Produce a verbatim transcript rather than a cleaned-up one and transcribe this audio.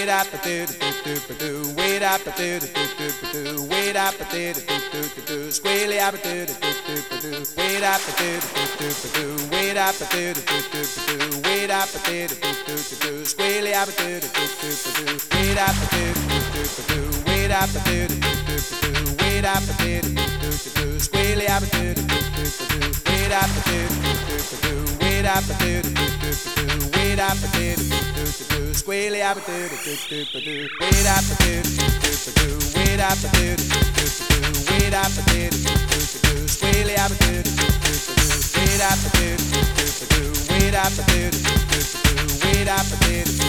wait up a do do do do do, wait up a do do do do do, wait up a do do do do do, squealy up a do do do do do, wait up a do do do do do, wait up a do do do do do, wait up a do do do do do, squealy up a do do do do do, wait up a do do do do, wait up a do do do do, wait up a do do do do, squealy up a do do do do, wait up a do do do, wait up a do do do, wait up a do do do, squealy up a do do do, wait up a do do do, wait up a do do do, wait up a do do do, squealy up a do do do, wait up a do do do, wait up a do do do, wait up a do do do.